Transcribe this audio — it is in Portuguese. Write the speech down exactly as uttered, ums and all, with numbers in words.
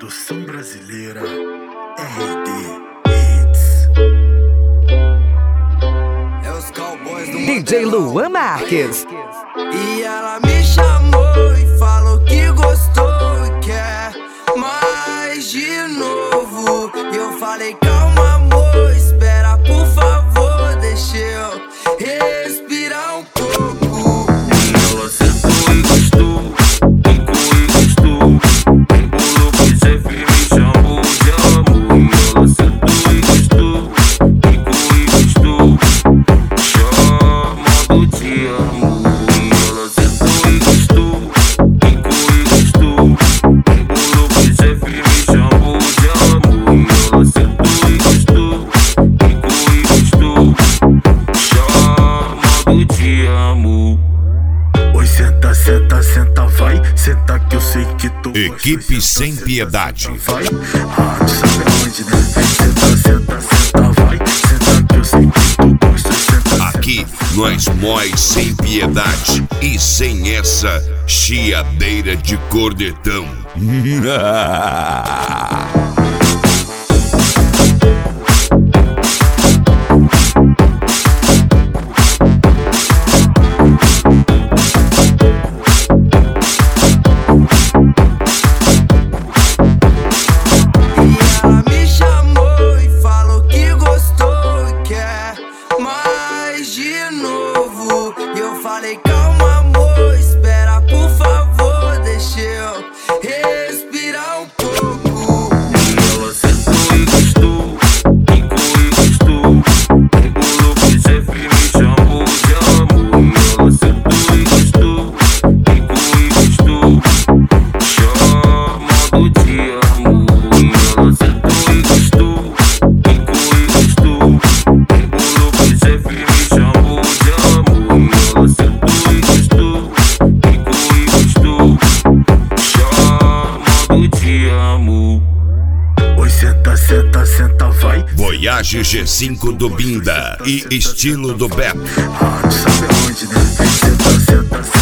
Produção brasileira R D Hits. É os cowboys do D J Luan Marques. E ela me chamou e falou que gostou e quer mais de novo. E eu falei, calma amor, espera por favor, deixa eu respirar um pouco. E ela sentou e gostou, ficou e gostou. Embolou, pois é firme, chamou de amor. E ela sentou e gostou, ficou e gostou, chamando de amor. E ela sentou e gostou, ficou e gostou. Embolou, pois é firme, chamou de amor. E ela sentou e gostou, ficou e gostou, chamando de amor. Oi, senta, senta, senta, vai. Senta que eu sei que tu Equipe gosta. Sem Senta, Piedade. senta, vai. Ah, tu sabe aonde, né? Senta, senta, senta, vai. Senta que eu sei que tu gosta. Senta, Aqui senta, nós móis sem piedade e sem essa chiadeira de cordetão. E ela me chamou e falou que gostou e quer mais de novo. E eu falei, calma amor, espera por favor, deixa eu respirar um pouco. E ela sentou e gostou, ficou e gostou. Embolou, pois é firme, chamou de amor. E ela sentou e gostou, ficou e gostou, chamando de amor. E ela sentou e gostou, ficou e gostou. Embolou, pois é firme, chamou de amor. E ela sentou e gostou, ficou e gostou, chamando de amor. Oi, senta, senta, senta, vai. Voyage G cinco do Binda e estilo do Beto. Ah, tu sabe aonde, né? Senta, senta, senta.